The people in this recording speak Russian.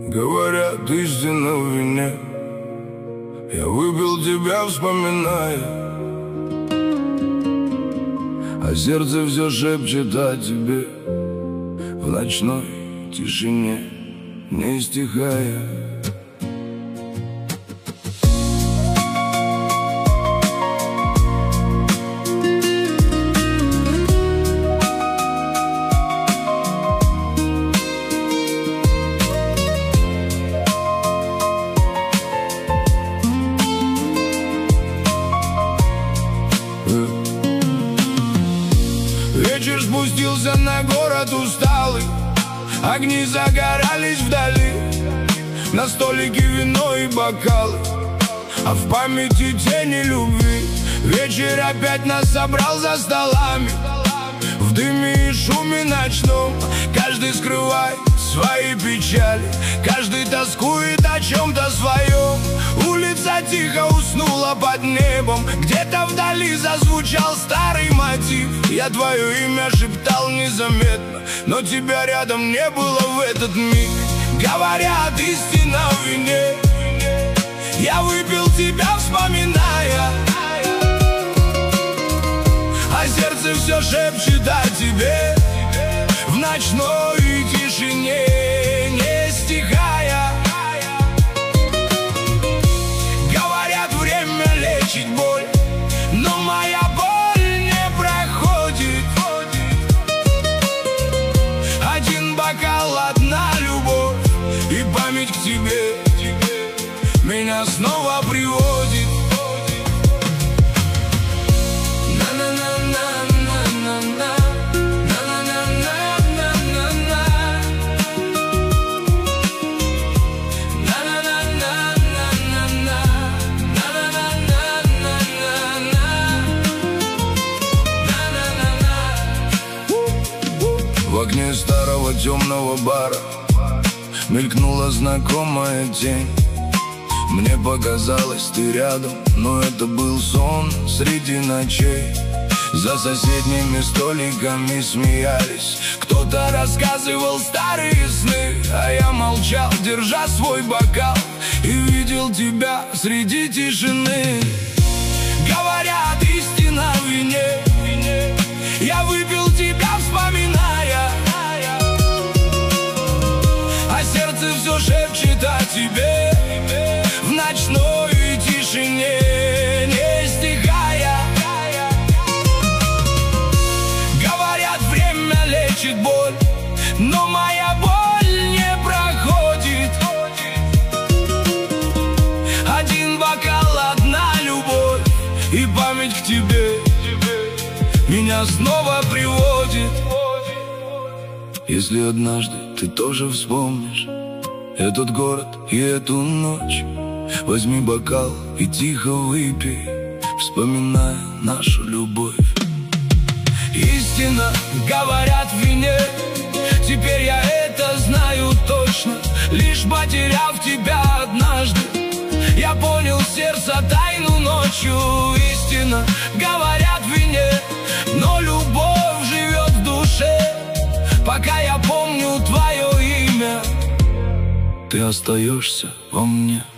Говорят, истина в вине. Я выпил тебя, вспоминая, а сердце все шепчет о тебе в ночной тишине, не стихая. Вечер спустился на город усталый, огни загорались вдали, на столике вино и бокалы, а в памяти тени любви. Вечер опять нас собрал за столами, в дыме и шуме ночном. Каждый скрывает свои печали, каждый тоскует о чем-то своем. Улица тихо уснула под небом, где-то вдали зазвучал старый мотив. Я твое имя шептал незаметно, но тебя рядом не было в этот миг. Говорят, истина в вине. Я выпил тебя, вспоминая, а сердце все шепчет о тебе в ночной тишине, не стихая. Говорят, время лечит боль, но моя боль не проходит. Один бокал, одна любовь, и память к тебе меня снова приводит. В окне старого темного бара мелькнула знакомая тень. Мне показалось, ты рядом, но это был сон среди ночей. За соседними столиками смеялись, кто-то рассказывал старые сны, а я молчал, держа свой бокал, и видел тебя среди тишины. Говорят, истина в вине. Я выпил тебя, вспоминая, а сердце все шепчет о тебе в ночной тишине, не стихая. Говорят, время лечит боль, но моя боль не проходит. Один бокал, одна любовь, и память к тебе меня снова приводит. Если однажды ты тоже вспомнишь этот город и эту ночь, возьми бокал и тихо выпей, вспоминая нашу любовь. Истина, говорят, в вине. Теперь я это знаю точно, лишь потеряв тебя однажды, я понял сердца тайну ночью. Истина, говорят, в вине, но любовь живет в душе. Пока я помню твое имя, ты остаешься во мне.